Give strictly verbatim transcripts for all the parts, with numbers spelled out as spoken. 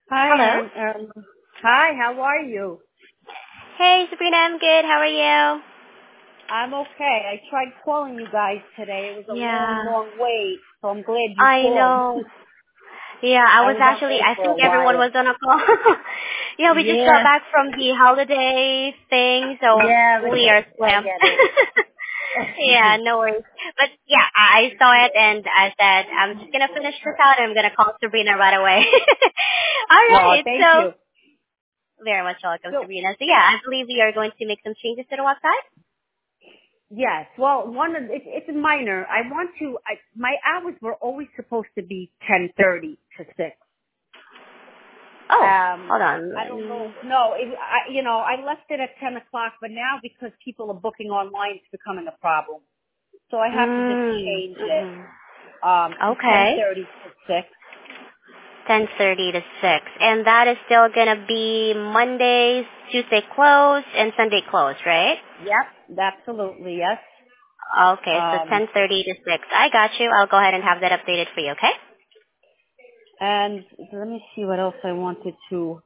Hi, Hello. and um, hi. How are you? Hey, Sabrina, I'm good. How are you? I'm okay. I tried calling you guys today. It was a long, Yeah, long wait, so I'm glad you I called. know. Yeah, I I was was on actually, hold I for think a everyone while. was on a call. Yeah, we just got Yeah, back from the holiday thing, so yeah, but we are I slammed. get it. Yeah, no worries. But yeah, I I saw it and I said, I'm just going to finish this out and I'm going to call Sabrina right away. All Oh, right, thank so you. very much welcome, So Sabrina. So yeah, I believe we are going to make some changes to the website. yes, well, one of it, it's minor. I want to. I, my hours were always supposed to be ten thirty to six. Oh, Um, hold on. I Let don't know. me No, it, I, you know, I left it at ten o'clock, but now because people are booking online, it's becoming a problem. So I have to just Mm, change it mhm. um, to ten Okay. thirty to six. ten thirty to six. And that is still going to be Mondays, Tuesday closed, and Sunday closed, right? Yep, absolutely, yes. Okay, so Um, ten thirty to six. I got you. I'll go ahead and have that updated for you, okay? and let me see what else I wanted to.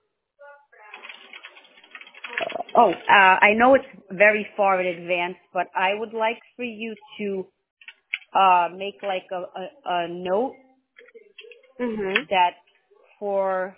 Oh, uh, I know it's very far in advance, but I would like for you to uh, make like a, a, a note Mm-hmm. that for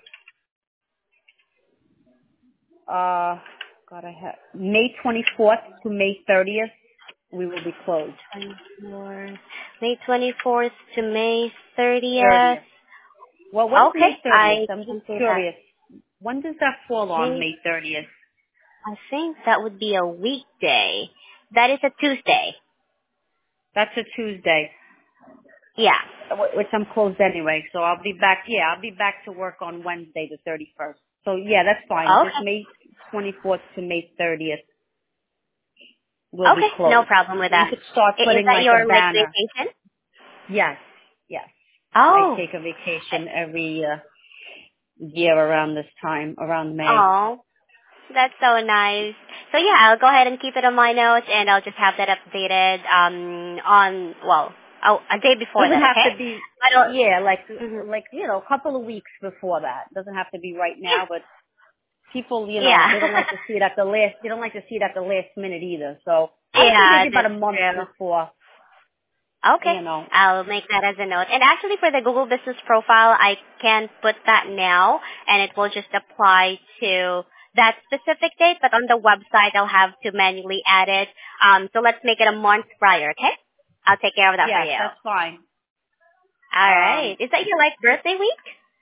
uh, God, I have May twenty-fourth to May thirtieth, we will be closed. twenty-fourth, May twenty-fourth to May thirtieth. thirtieth. Well, when's Okay, May thirtieth? I I'm just can say that. curious. When does that fall on May, May thirtieth? I think that would be a weekday. That is a Tuesday. That's a Tuesday, Yeah. uh, wh- which I'm closed anyway. So I'll be back. Yeah, I'll be back to work on Wednesday, the thirty-first. So yeah, that's fine. Just Okay. May twenty-fourth to May thirtieth will be Okay, no closed. problem with So you that. could start I- Is putting that like a your like banner. vacation? Yes, yes. I Oh, take a vacation every uh, year around this time, around May. oh, that's so nice. So yeah, I'll go ahead and keep it on my notes, and I'll just have that updated um on well, oh, a day before Doesn't that. have Okay. to be, I don't. yeah, like Mhm. like you know, a couple of weeks before that. Doesn't have to be right Yeah. now, but people, you know, Yeah. they don't like to see it at the last. They don't like to see it at the last minute either. So I would say Yeah, maybe about a that's month true. before. Okay. You know. I'll make that as a note. And actually for the Google Business Profile, I can put that now and it will just apply to that specific date, but on the website I'll have to manually add it. Um, so let's make it a month prior, okay? I'll take care of that for Yes, you. that's fine. All right. Um, Is that your like birthday week?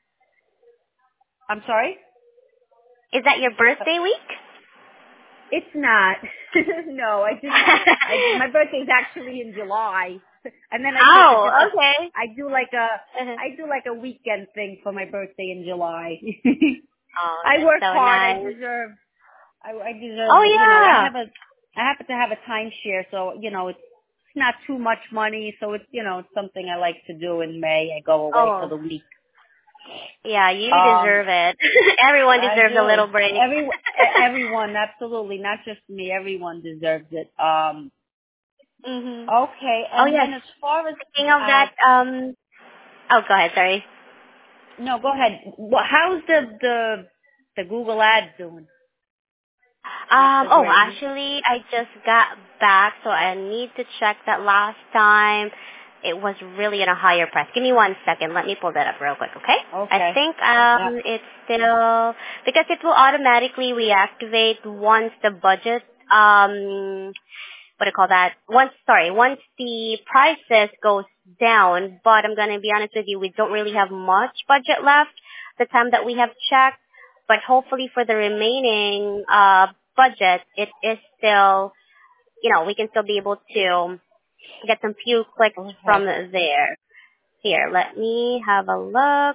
I'm sorry. Is that your birthday week? It's not. No, I just, I my birthday's actually in July, and then I take a Oh, different. okay. I do like a, Uh-huh. I do like a weekend thing for my birthday in July. Oh, I that's work so hard. I nice. deserve. I, I Oh deserve. You know, I yeah. have a. I happen to have a timeshare, so you know it's it's not too much money. So it's you know it's something I like to do in May. I go away for Oh, the week. yeah, you Um, deserve it. Everyone I deserves a do. little break. Every e- everyone, absolutely, not just me. Everyone deserves it. Um, Mhm. okay, Oh and yes. then as far as Speaking of uh, that, um. Oh, go ahead. Sorry. no, go ahead. Well, how's the the the Google Ads doing? Not Um. so Oh, great. actually, I just got back, so I need to check that last time. It was really in a higher price. Give me one second. Let me pull that up real quick, okay? I Okay. think Yeah. um it's still because it will automatically reactivate once the budget um what do you call that? Once, sorry, once the prices goes down, but I'm going to be honest with you, we don't really have much budget left the time that we have checked, but hopefully for the remaining uh, budget, it is still, you know, we can still be able to get some few clicks from Okay. there. Here, let me have a look.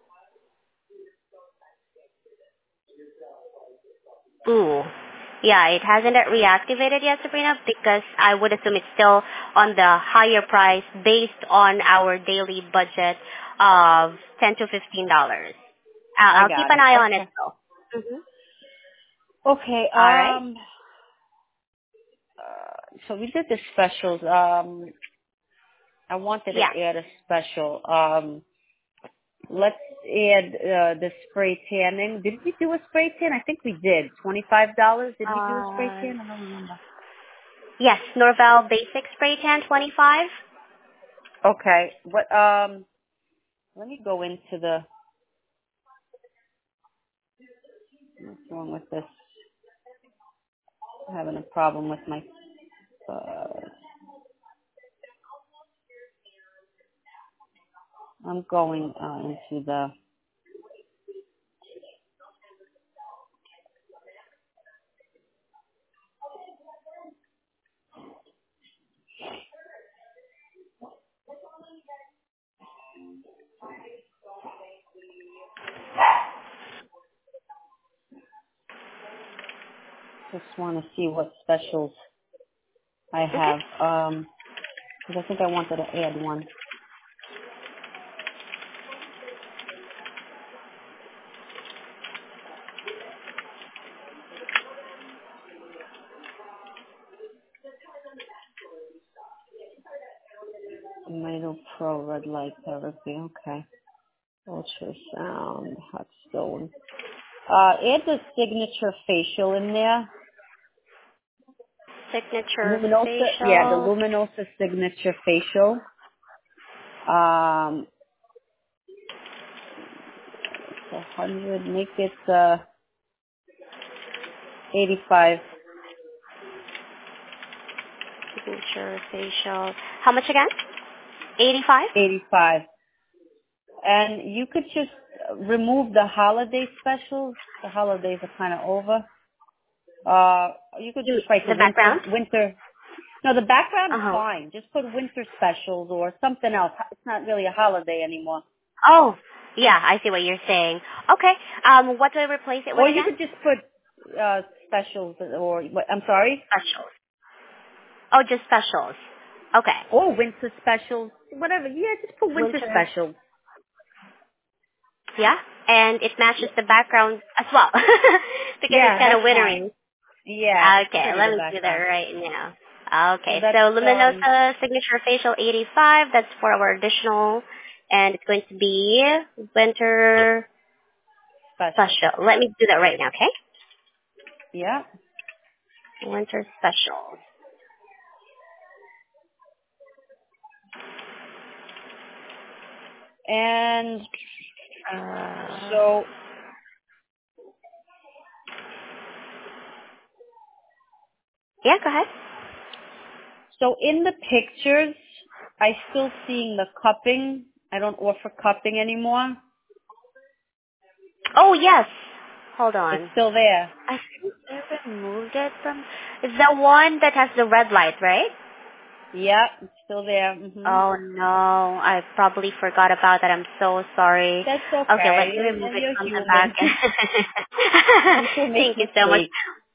Ooh. Yeah, it hasn't reactivated yet, Sabrina, because I would assume it's still on the higher price based on our daily budget of ten to fifteen dollars. I'll, I I'll keep got an it. eye on it Okay. though. Mm-hmm. Okay. All right. Um. Uh, so we did the specials. Um. I wanted Yeah. to add a special. Um. let's add uh, the spray tanning. Did we do a spray tan? I think we did. Twenty-five dollars. Did we do a spray Uh, tan? I don't remember. yes, Norvell Basic Spray Tan twenty-five. Okay. What? Um. Let me go into the. What's wrong with this? I'm having a problem with my. Uh, I'm going uh, into the. Just want to see what specials I Okay. have. Um. Because I think I wanted to add one. Tomato Pro Red Light Therapy. Okay. Ultrasound. Hot stone. Uh, add the signature facial in there. Signature Luminosa, yeah, the facial. Luminosa signature facial. Um, it's a hundred. Make it uh eighty-five. Signature facial. How much again? eighty-five? Eighty-five. And you could just remove the holiday specials. The holidays are kind of over. Uh, you could You, just write the the background? winter. Winter. No, the background's Uh-huh. fine. Just put winter specials or something else. It's not really a holiday anymore. Oh, yeah, I see what you're saying. Okay. Um, what do I replace it with Or you again? could just put uh specials or what? I'm sorry. Specials. Oh, just specials. Okay. Or winter specials, whatever. Yeah, just put winter Winter. specials. Yeah. And it matches the background as well. Because it's Yeah, kind of that's fine. wintering. Yeah, it's Okay, pretty, let the me do that background. right now. So Okay, so that's, um, Luminosa Signature Facial eighty-five, that's for our additional, and it's going to be winter special. special. Let me do that right now, okay? Yeah. Winter special. And Uh, so, yeah, go ahead. so in the pictures, I still seeing the cupping. I don't offer cupping anymore. Oh, yes. Hold It's on. still there. I think I removed it from... It's the one that has the red light, right? Yeah, it's still there. Mhm. Oh no, I probably forgot about that. I'm so sorry. That's Okay, let okay. me You're, remove you're it you're from the back. human. People make Thank you so much. mistakes.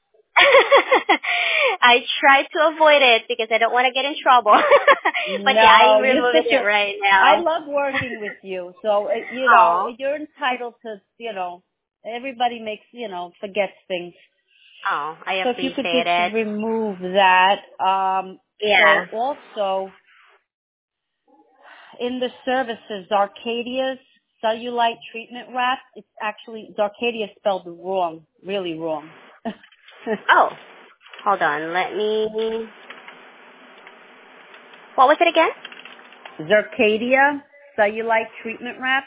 I tried to avoid it because I don't want to get in trouble. But yeah, I'm No, you're removing such it a. right I now. love working with you. So uh, you know, Oh, you're entitled to. You know, everybody makes. You know, forgets things. oh, I So if you could appreciate just it. remove that. Um. So Yeah. also in the services, Arcadia's cellulite treatment wrap. It's actually Arcadia spelled wrong, really wrong. Oh, hold on. Let me. What was it again? Zircadia cellulite treatment wrap.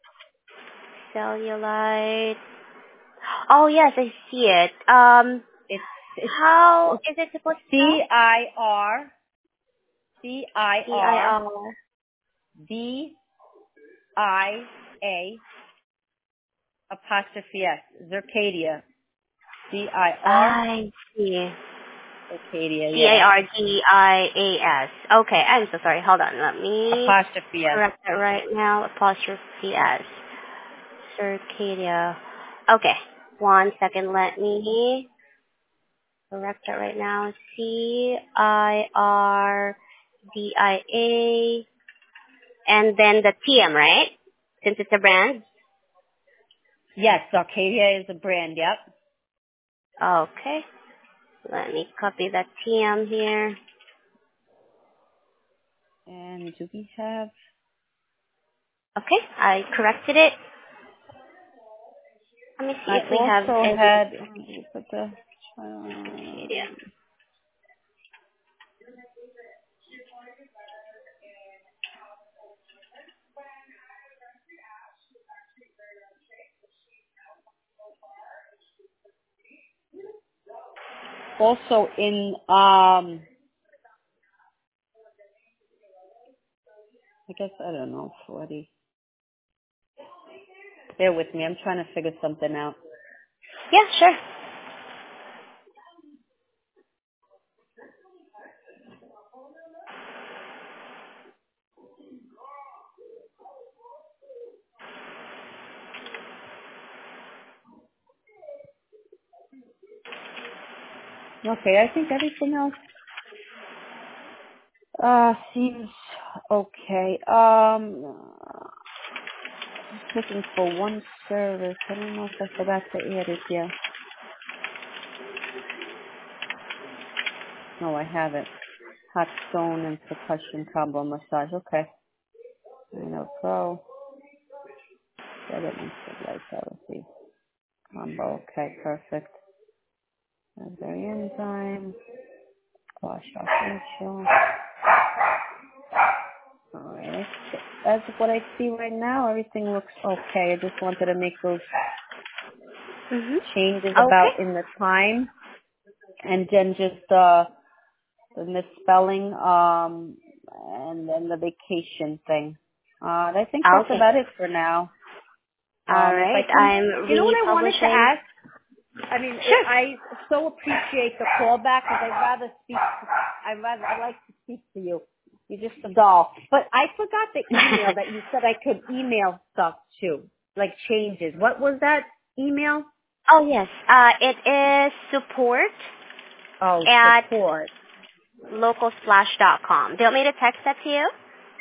Cellulite. Oh yes, I see it. Um, It's it's how is it supposed to spell? C I R C I C I R R. D I A apostrophe S. Zircadia. C I R I see. Zircadia, C A yeah. R D I A S. Okay, I'm so sorry. Hold on. Let me Apostrophe S. correct that right now. Apostrophe S. Circadia. Okay. One second. Let me correct that right now. C I R D I A. And then the T M, right? Since it's a brand. Yes, Arcadia is a brand, yep. Okay. Let me copy that T M here. And do we have Okay, I corrected it. Let me see I if we have also any. had, let me put the, Yeah. um, also in, um, I guess, I don't know, forty. Bear with me. I'm trying to figure something out. Yeah, sure. Okay, I think everything else uh seems okay. Um, just looking for one service. I don't know if I forgot to add it yet. No, I haven't. Hot stone and percussion combo massage. Okay. I know pro. Seven instant light therapy combo. Okay, perfect. Very enzyme. Wash off facial. Alright. As of what I see right now, everything looks okay. I just wanted to make those Mhm. changes Okay. about in the time, and then just uh the misspelling, um and then the vacation thing. Uh I think that's Okay. about it for now. All Um if I right. can, I'm you know what I wanted to republishing. ask? I mean, Sure. I so appreciate the callback because I'd rather speak. I rather I like to speak to you. You're just a doll. But I forgot the email that you said I could email stuff to, like changes. What was that email? Oh yes. Uh, it is support Oh, at support. localsplash dot com. Do you want me to text that to you?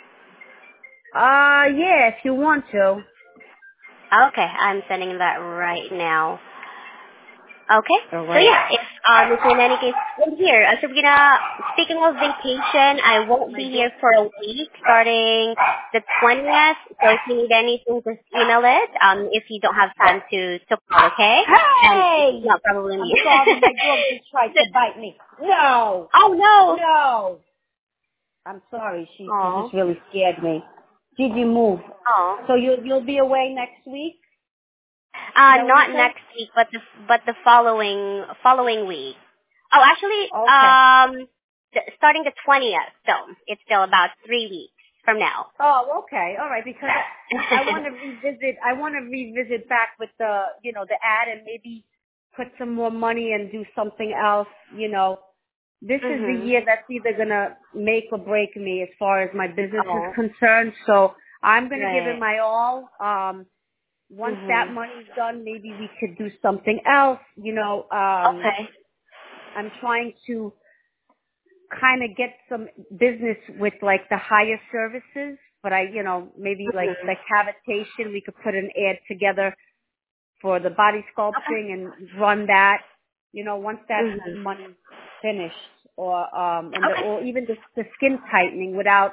Uh, yeah, if you want to. Okay, I'm sending that right now. Okay. All So right. yeah, if um if in any case in here, uh, Sabrina, speaking of vacation, I won't My be door. here for a week starting the twentieth. So if you need anything, just email it. Um, if you don't have time to to call, okay? And it's Hey! not probably I'm me. sorry, my dog just tried to bite me. No! Oh no. No! I'm sorry, she, she Oh. just really scared me. Gigi, move. Oh. So you'll, you'll be away next week? Is Uh, that what you not said? next week, but the but the following following week. Oh, actually, Okay. um, th- starting the twentieth. So it's still about three weeks from now. Oh, okay. All right, because I, I want to revisit, I want to revisit back with the, you know, the ad and maybe put some more money and do something else, you know. This is the mhm. year that's either going to make or break me as far as my business is Oh, concerned. So I'm going to give it right. my all. Um, once that Mhm. money's done, maybe we could do something else. You know, um, Okay. I'm trying to kind of get some business with like the higher services, but I, you know, maybe like, Mhm. like cavitation, we could put an ad together for the body Okay. sculpting and run that, you know, once that Mhm. money's finished, or, um, and the, Okay. or even the, the skin tightening without,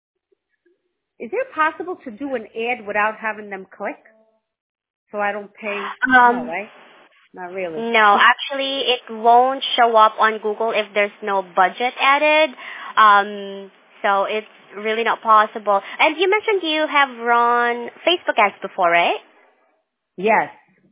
is it possible to do an ad without having them click so I don't pay? No, Um. right? Not really. No, actually, it won't show up on Google if there's no budget added. Um. So it's really not possible. And you mentioned you have run Facebook ads before, right? Yes,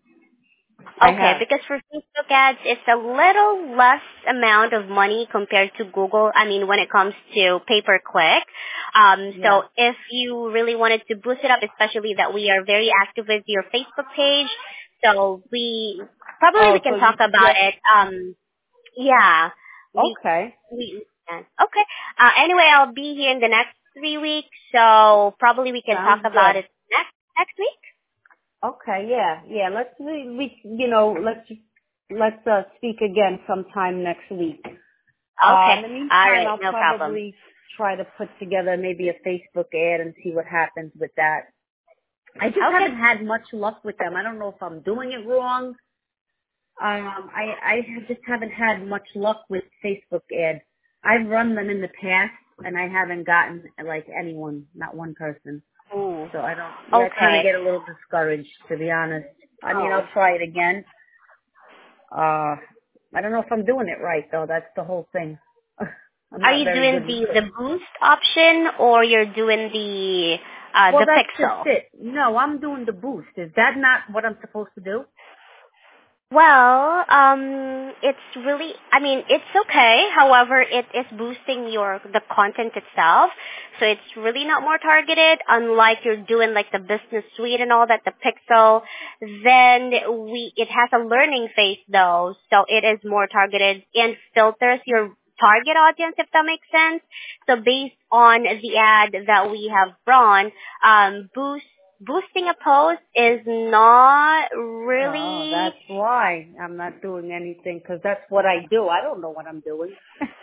I Okay, have. because for Facebook ads, it's a little less amount of money compared to Google. I mean, when it comes to pay-per-click. Um, Yeah. so if you really wanted to boost it up, especially that we are very active with your Facebook page, so we probably Oh, we can so talk you, about yes. it. Um, yeah, we Okay. we can. Okay. Uh, anyway, I'll be here in the next three weeks, so probably we can talk Sounds about good. it next next week. Okay, yeah, yeah. Let's we, we you know let's let's uh, speak again sometime next week. Uh, Okay. in the All meantime, right. I'll No problem. probably try to put together maybe a Facebook ad and see what happens with that. I just Okay. haven't had much luck with them. I don't know if I'm doing it wrong. Um, I I just haven't had much luck with Facebook ads. I've run them in the past, and I haven't gotten like anyone, not one person. Ooh. So I don't, yeah, I kind of Okay. get a little discouraged, to be honest. I mean, Oh. I'll try it again. Uh, I don't know if I'm doing it right, though. That's the whole thing. I'm Are not you very doing good with the it. the boost option or you're doing the uh Well, the that's just pixel? it. No, I'm doing the boost. Is that not what I'm supposed to do? Well, um, it's really, I mean, it's okay. However, it is boosting your, the content itself. So it's really not more targeted, unlike you're doing like the business suite and all that, the pixel. Then we, it has a learning phase though. So it is more targeted and filters your target audience, if that makes sense. So based on the ad that we have run, um, boost boosting a post is not Oh, really that's why I'm not doing anything, because that's what I do. I don't know what I'm doing.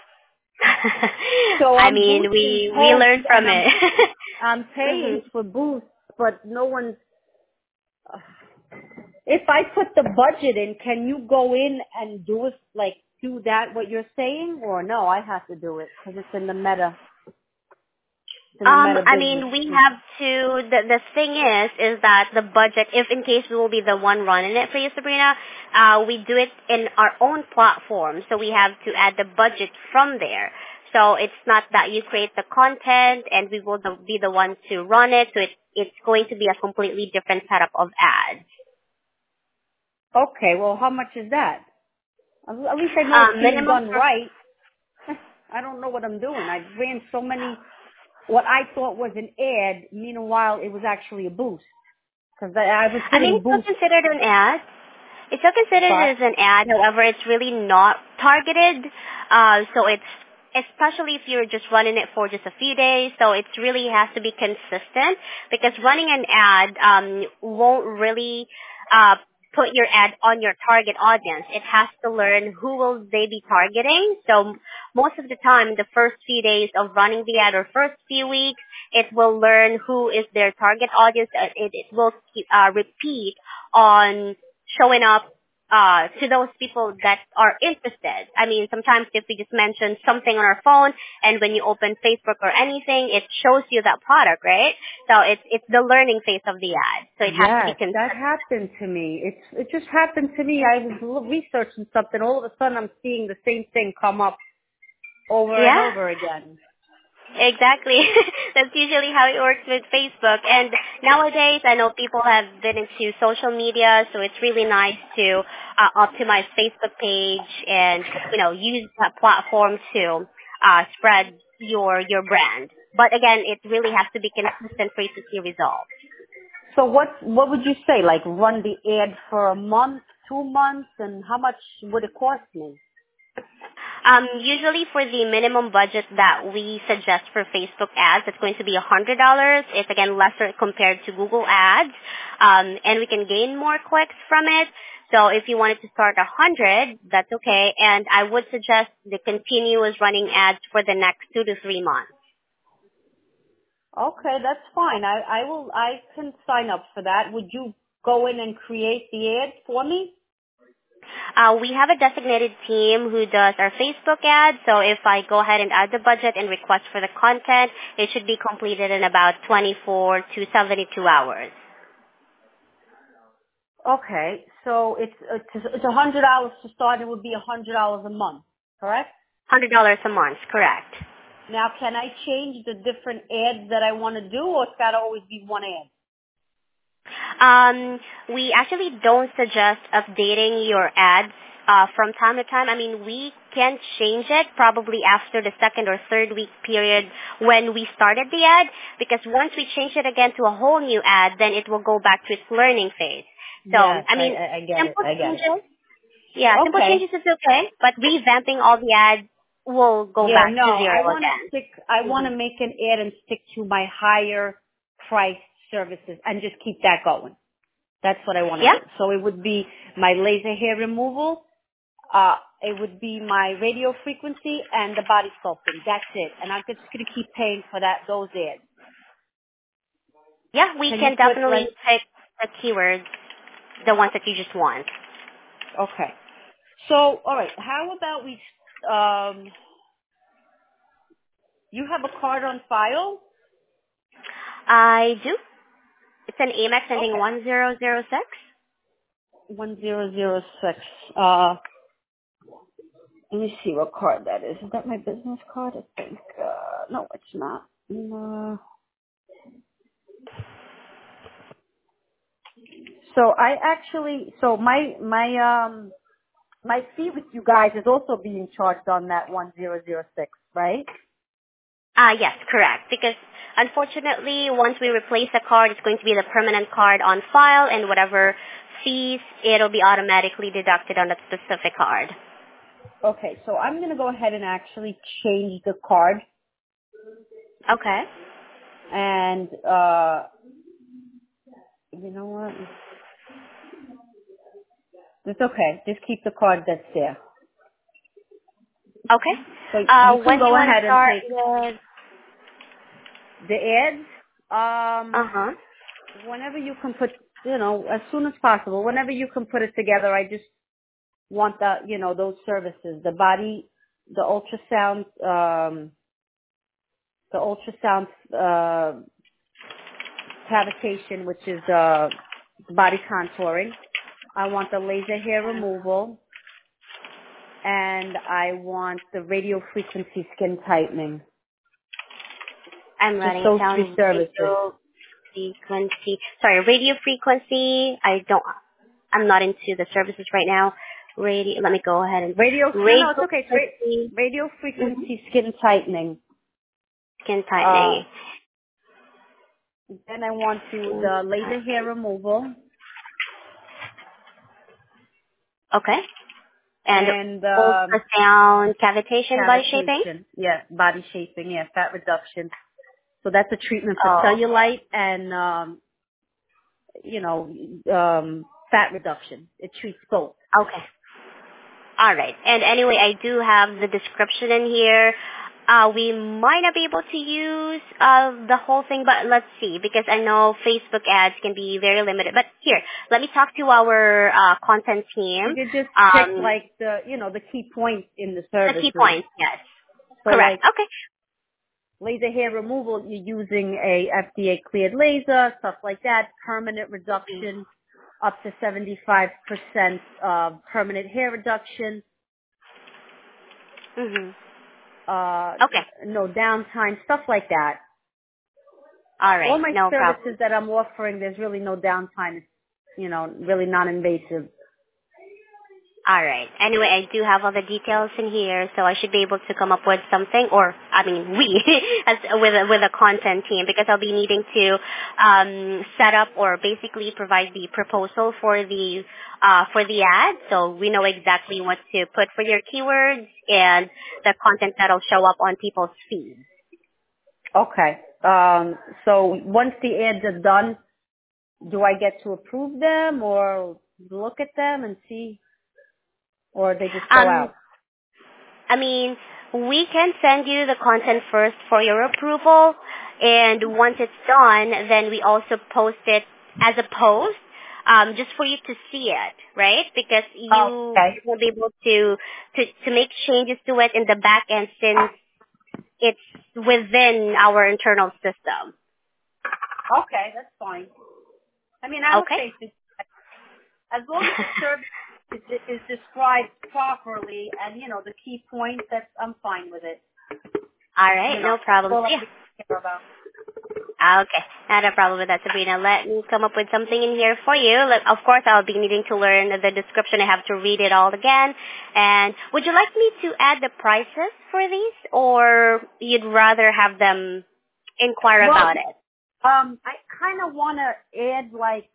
So I I'm mean boosting we we posts learn from and it. I'm I'm Mhm. paying for boosts, but no one's. Uh, if I put the budget in, can you go in and do it like do that what you're saying, or no? I have to do it because it's in the meta, it's in the Um, meta I business. mean, we have to. The the thing is, is that the budget. If in case we will be the one running it for you, Sabrina, uh, we do it in our own platform, so we have to add the budget from there. So it's not that you create the content and we will the- be the one to run it. So it, it's going to be a completely different setup of ads. Okay, well, how much is that? At at least I know it's Um, being minimum done for right. I don't know what I'm doing. I ran so many, what I thought was an ad, meanwhile it was actually a boost. Because I, I was I mean, hitting it's still boost, considered an ad. It's still considered but, as an ad. However, it's really not targeted. Uh, so it's especially if you're just running it for just a few days. So it really has to be consistent because running an ad um, won't really uh, put your ad on your target audience. It has to learn who will they be targeting. So most of the time, the first few days of running the ad or first few weeks, it will learn who is their target audience. Uh, It, it will keep, uh, repeat on showing up uh, to those people that are interested. I mean, sometimes if we just mention something on our phone and when you open Facebook or anything, it shows you that product, right? So it's it's the learning phase of the ad. So it has to be yes, that consistent. happened to me. It's, it just happened to me. I was l- researching something, all of a sudden I'm seeing the same thing come up over and Yeah. over again. Exactly. That's usually how it works with Facebook. And nowadays, I know people have been into social media, so it's really nice to uh, optimize Facebook page and, you know, use that platform to uh, spread your your brand. But again, it really has to be consistent for you to see results. So what, what would you say? Like run the ad for a month, two months, and how much would it cost me? Um, usually for the minimum budget that we suggest for Facebook ads, it's going to be one hundred dollars. It's again lesser compared to Google ads, um, and we can gain more clicks from it. So if you wanted to start one hundred, that's okay. And I would suggest the continuous running ads for the next two to three months. Okay, that's fine. I, I will, I can sign up for that. Would you go in and create the ad for me? Uh, we have a designated team who does our Facebook ads. So if I go ahead and add the budget and request for the content, it should be completed in about twenty-four to seventy-two hours. Okay, so it's, it's, it's a hundred dollars to start. It would be a hundred dollars a month, correct? one hundred dollars a month, correct. Now, can I change the different ads that I want to do, or it's got to always be one ad? Um, we actually don't suggest updating your ads uh, from time to time. I mean, we can change it probably after the second or third week period when we started the ad, because once we change it again to a whole new ad, then it will go back to its learning phase. So, Yes, I I, mean, I, I get it. simple I get it. changes, yeah, simple Okay. changes is okay, but revamping all the ads will go Yeah, back no, to I zero want to again. stick, I want hmm to make an ad and stick to my higher price services and just keep that going. That's what I want to Yeah? do. So it would be my laser hair removal, uh, it would be my radio frequency and the body sculpting. That's it. And I'm just going to keep paying for that, those ads. Yeah, we Can you can put definitely like, pick the keywords, the ones that you just want. okay. So, alright, how about we, um, you have a card on file? I do. It's an Amex ending Okay. one zero zero six. One zero zero six. Uh, let me see what card that is. Is that my business card? I think. Uh, no, it's not. No. So I actually, so my my um my fee with you guys is also being charged on that one zero zero six, right? Ah, yes, correct. Because unfortunately, once we replace the card, it's going to be the permanent card on file, and whatever fees, it'll be automatically deducted on that specific card. Okay, so I'm gonna go ahead and actually change the card, Okay. and uh, you know what? It's okay. Just keep the card that's there. Okay. So Uh, you can when do you go want to ahead and start take with? the ads. Um, Uh huh. whenever you can put, you know, as soon as possible. Whenever you can put it together. I just want the, you know, those services, the body, the ultrasound, um, the ultrasound uh, cavitation, which is uh, body contouring. I want the laser hair removal, and I want the radio frequency skin tightening. I'm Just writing it those three down. services. Radio frequency. Sorry, radio frequency. I don't. I'm not into the services right now. Radio. Let me go ahead and Radio, no, no, it's radio okay. It's frequency. ra- radio Mm-hmm. frequency skin tightening. Skin Uh, tightening. then I want to Skin the laser hair tightening. removal Okay. And and um, ultrasound cavitation body shaping. cavitation. Yeah, body shaping. Yeah, fat reduction. So that's a treatment for Oh. cellulite and um, you know um, fat reduction. It treats both. Okay. All right. And anyway, I do have the description in here. Uh, we might not be able to use uh, the whole thing, but let's see, because I know Facebook ads can be very limited. But here, let me talk to our uh, content You team. could just pick Um, like the you know the key points in the the key services. points, yes. So Correct. like Okay. laser hair removal, you're using a F D A cleared laser, stuff like that. Permanent reduction, up to seventy-five percent uh, permanent hair reduction. Mm-hmm. Uh, Okay. no downtime, stuff like that. All All right. my No problem. services that I'm offering, there's really no downtime. It's, you know, really non-invasive. All right. Anyway, I do have all the details in here, so I should be able to come up with something, or I mean, we as with a, with a content team, because I'll be needing to um, set up or basically provide the proposal for the uh, for the ad, so we know exactly what to put for your keywords and the content that'll show up on people's feeds. Okay. Um, so once the ads are done, do I get to approve them or look at them and see, or they just go Um, out? I mean, we can send you the content first for your approval, and once it's done, then we also post it as a post, um, just for you to see it, right? Because you Okay. won't be able to, to, to make changes to it in the back end since it's within our internal system. Okay, that's fine. I mean, I'm Okay? okay to, as long as the service is, is described properly and, you know, the key points, that's, I'm fine with it. All You right, know, no that's problem. all I Yeah. really care about. Okay, not a problem with that, Sabrina. Let me come up with something in here for you. Like, of course, I'll be needing to learn the description. I have to read it all again. And would you like me to add the prices for these, or you'd rather have them inquire Well, about it? um, I kind of want to add, like,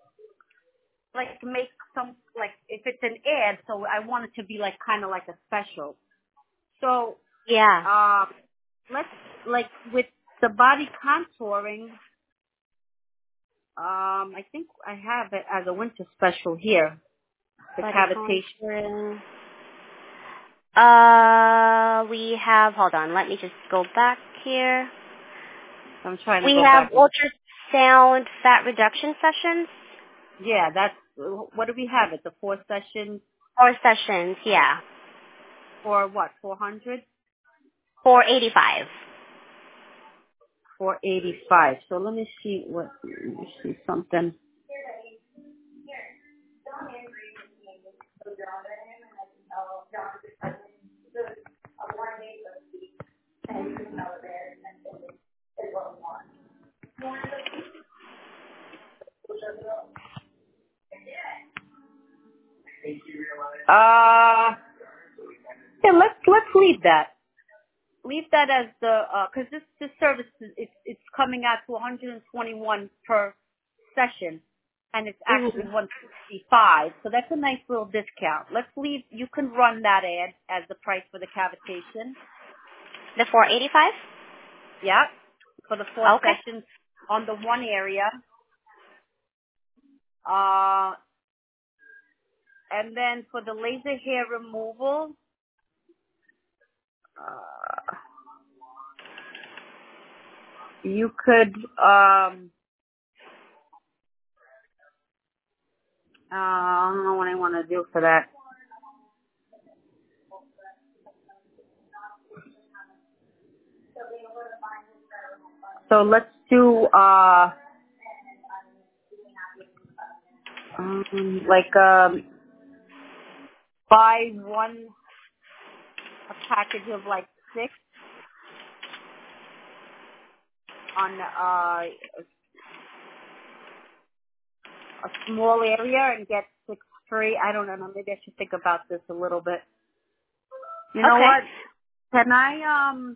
like, make some, like, if it's an ad, so I want it to be, like, kind of like a special. So, Yeah. uh, let's, like, with the body contouring, um, I think I have it as a winter special here. The Body cavitation. contouring. Uh, we have, hold on, let me just go back here. I'm trying to We go have back. ultrasound fat reduction sessions. Yeah, that's, what do we have it? The four sessions Four sessions, yeah. for what, four hundred? four eighty-five. four eighty-five. So let me see what, let me see something. Uh, yeah, let's, let's leave that. Leave that as the, uh, cause this, this service is, it's, it's coming out to one hundred twenty-one per session, and it's actually Mm-hmm. one sixty-five, so that's a nice little discount. Let's leave, you can run that ad as the price for the cavitation. The four eighty-five? Yeah, for the four Okay. sessions on the one area. Uh, and then for the laser hair removal, uh, you could, um, uh, I don't know what I want to do for that. So let's do, uh, um, like, um, buy one, a package of like six on, uh, a small area and get six free. I don't know. Maybe I should think about this a little bit. You know Okay. what? Can I, um,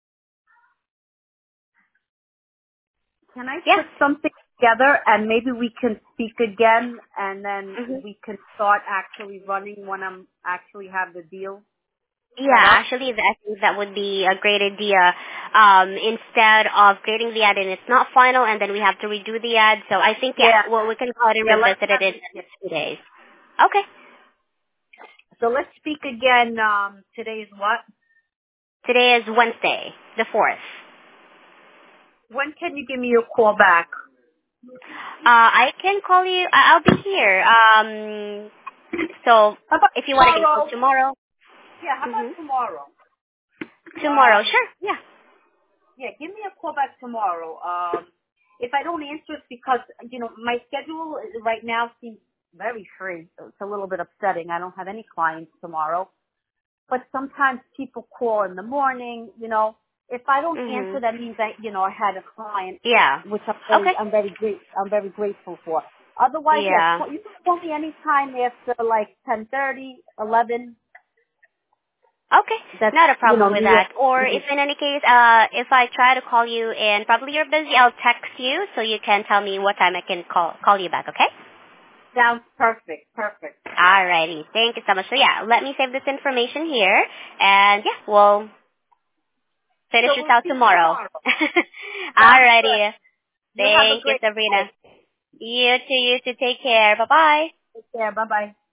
can I Yeah. put something together and maybe we can speak again and then Mm-hmm. we can start actually running when I'm actually have the deal Yeah, set up? actually, I think that would be a great idea. Um, instead of creating the ad and it's not final, and then we have to redo the ad. So I think, Yeah. yeah, well, we can go ahead and Yeah, let's revisit it have, in yeah. two days. Okay. So let's speak again. Um, today is what? Today is Wednesday, the fourth. When can you give me a call back? Uh, I can call you. I- I'll be here. Um, so How about if you want, I can call tomorrow? tomorrow. Yeah, how about Mm-hmm. tomorrow? Tomorrow, Um, sure. Yeah. yeah, give me a call back tomorrow. Um, if I don't answer, it's because, you know, my schedule is- right now seems very free. So it's a little bit upsetting. I don't have any clients tomorrow. But sometimes people call in the morning, you know. If I don't Mhm. answer, that means that, you know, I had a client, Yeah. which I'm very, Okay. I'm very great, I'm very grateful for. Otherwise, yes, Yeah. call- you can call me anytime after like ten thirty, eleven. Okay, That's, not a you problem know, with New York. that. Or if in any case, uh, if I try to call you and probably you're busy, I'll text you so you can tell me what time I can call call you back. Okay? Sounds perfect, perfect. Alrighty. Thank you so much. So yeah, let me save this information here, and yeah, we'll finish So this we'll out speak tomorrow. tomorrow. Sounds good. Alrighty. You have a Thank you, great Sabrina. day. You too. You too. Take care. Bye bye. Take care. Bye bye.